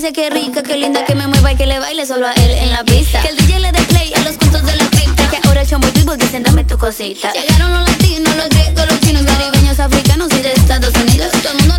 dice que rica, que linda, que me mueva y que le baile solo a él en la pista. Que el DJ le dé play a los puntos de la cripta. Que ahora chombo y people dicen dame tu cosita. Llegaron los latinos, los griegos, los chinos, caribeños, africanos y de Estados Unidos. Todo el mundo